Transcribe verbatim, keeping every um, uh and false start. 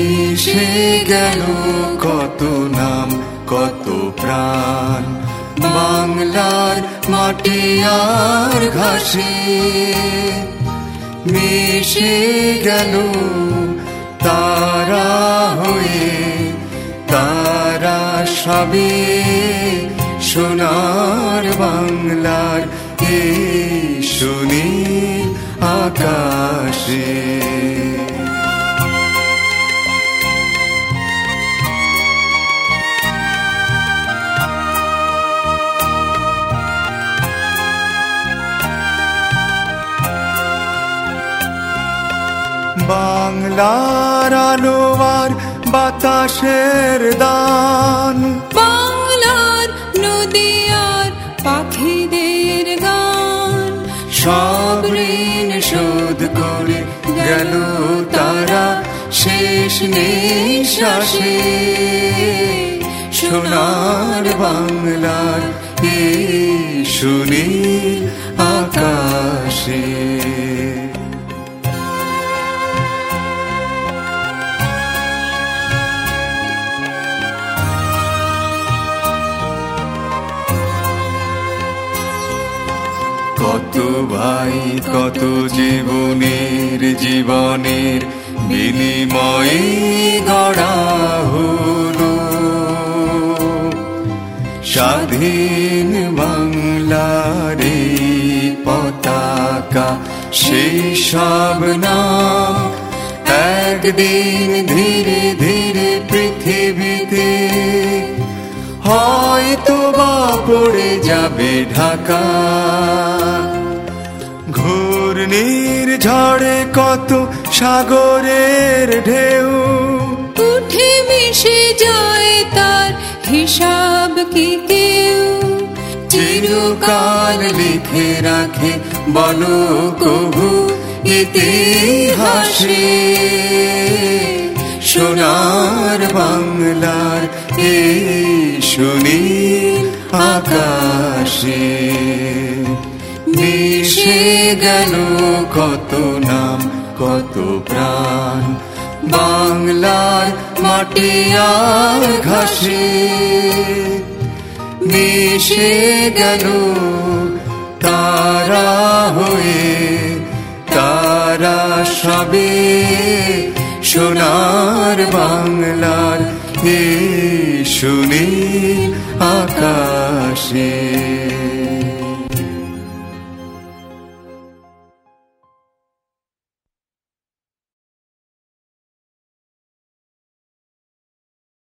মিশে গেল কত নাম কত প্রাণ বাংলার মাটি আর ঘাসে, মিশে গেল তারা হয়ে তারা সবে সোনার বাংলার এই সুনীল আকাশে। বাংলার আলো আর বাতাসের দান, বাংলার নদী আর পাখিদের গান, সব ঋণ শোধ করে গেল তারা শেষ নিঃশ্বাসে, সোনার বাংলার এই সুনীল আকাশে। কত ভাই কত জীবনের জীবনের বিনিময়ে গড়া হলো স্বাধীন বাংলার এই পতাকা, সেই সব নাম একদিন ধীরে ধীরে পৃথিবীতে হয়তো বা পড়ে যাবে ঢাকা। ঘূর্ণির ঝড়ে কত সাগরের ঢেউ উঠে মিশে যায় তার হিসাব কি কেউ চিরকাল লিখে রাখে বলো কবু ইতিহাসে, সোনার বাংলার এই সুনীল আকাশে। মিশে গেল কত নাম কত প্রাণ বাংলার মাটি আর ঘাসে, মিশে গেল তারা হয়ে তারা সবে সোনার বাংলার এই সুনীল আকাশে।